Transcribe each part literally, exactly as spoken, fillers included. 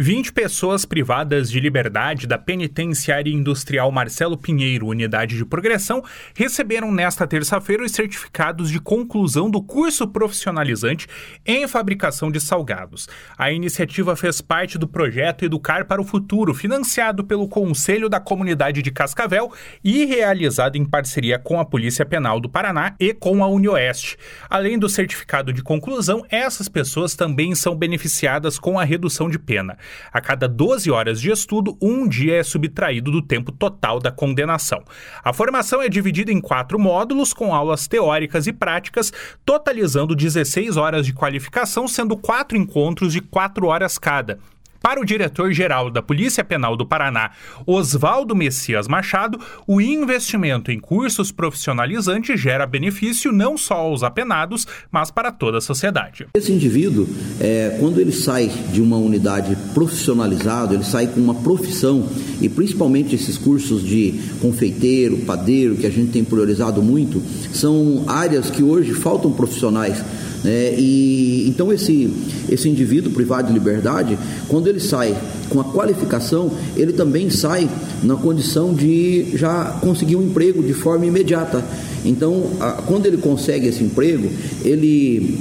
vinte pessoas privadas de liberdade da Penitenciária Industrial Marcelo Pinheiro, Unidade de Progressão, receberam nesta terça-feira os certificados de conclusão do curso profissionalizante em fabricação de salgados. A iniciativa fez parte do projeto Educar para o Futuro, financiado pelo Conselho da Comunidade de Cascavel e realizado em parceria com a Polícia Penal do Paraná e com a UniOeste. Além do certificado de conclusão, essas pessoas também são beneficiadas com a redução de pena. A cada doze horas de estudo, um dia é subtraído do tempo total da condenação. A formação é dividida em quatro módulos, com aulas teóricas e práticas, totalizando dezesseis horas de qualificação, sendo quatro encontros de quatro horas cada. Para o diretor-geral da Polícia Penal do Paraná, Oswaldo Messias Machado, o investimento em cursos profissionalizantes gera benefício não só aos apenados, mas para toda a sociedade. Esse indivíduo, é, quando ele sai de uma unidade profissionalizada, ele sai com uma profissão, e principalmente esses cursos de confeiteiro, padeiro, que a gente tem priorizado muito, são áreas que hoje faltam profissionais. É, e então esse, esse indivíduo privado de liberdade, quando ele sai com a qualificação, ele também sai na condição de já conseguir um emprego de forma imediata. Então, a, quando ele consegue esse emprego, ele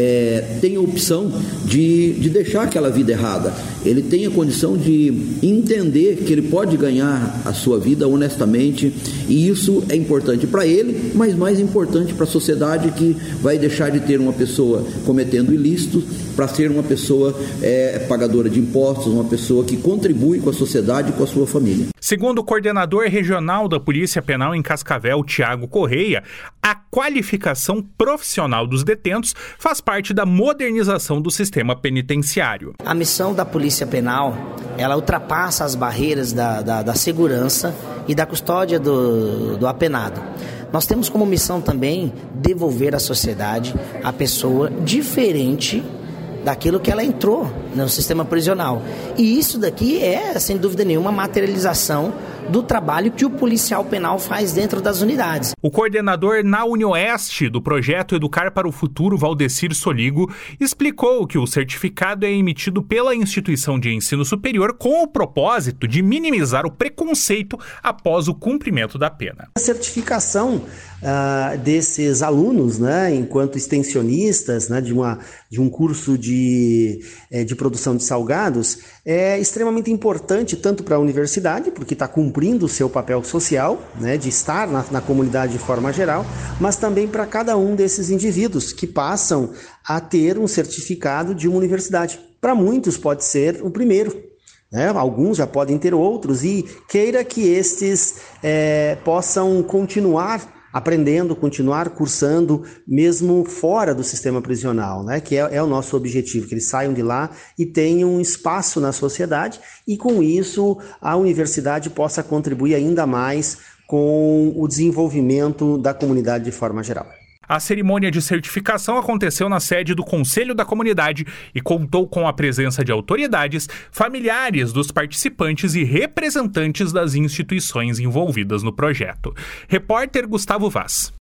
é, tem a opção de, de deixar aquela vida errada. Ele tem a condição de entender que ele pode ganhar a sua vida honestamente, e isso é importante para ele, mas mais importante para a sociedade, que vai deixar de ter uma pessoa cometendo ilícitos para ser uma pessoa é, pagadora de impostos, uma pessoa que contribui com a sociedade e com a sua família. Segundo o coordenador regional da Polícia Penal em Cascavel, Tiago Correia, a qualificação profissional dos detentos faz parte da modernização do sistema penitenciário. A missão da Polícia Penal, ela ultrapassa as barreiras da, da, da segurança e da custódia do, do apenado. Nós temos como missão também devolver à sociedade a pessoa diferente daquilo que ela entrou no sistema prisional. E isso daqui é, sem dúvida nenhuma, materialização do trabalho que o policial penal faz dentro das unidades. O coordenador na UniOeste do projeto Educar para o Futuro, Valdecir Soligo, explicou que o certificado é emitido pela instituição de ensino superior com o propósito de minimizar o preconceito após o cumprimento da pena. A certificação uh, desses alunos, né, enquanto extensionistas, né, de, uma, de um curso de, eh, de produção de salgados, é extremamente importante tanto para a universidade, porque está cumprindo o seu papel social, né, de estar na, na comunidade de forma geral, mas também para cada um desses indivíduos que passam a ter um certificado de uma universidade. Para muitos pode ser o primeiro, né? Alguns já podem ter outros, e queira que estes é, possam continuar aprendendo, continuar cursando, mesmo fora do sistema prisional, né? Que é, é o nosso objetivo, que eles saiam de lá e tenham um espaço na sociedade, e com isso a universidade possa contribuir ainda mais com o desenvolvimento da comunidade de forma geral. A cerimônia de certificação aconteceu na sede do Conselho da Comunidade e contou com a presença de autoridades, familiares dos participantes e representantes das instituições envolvidas no projeto. Repórter Gustavo Vaz.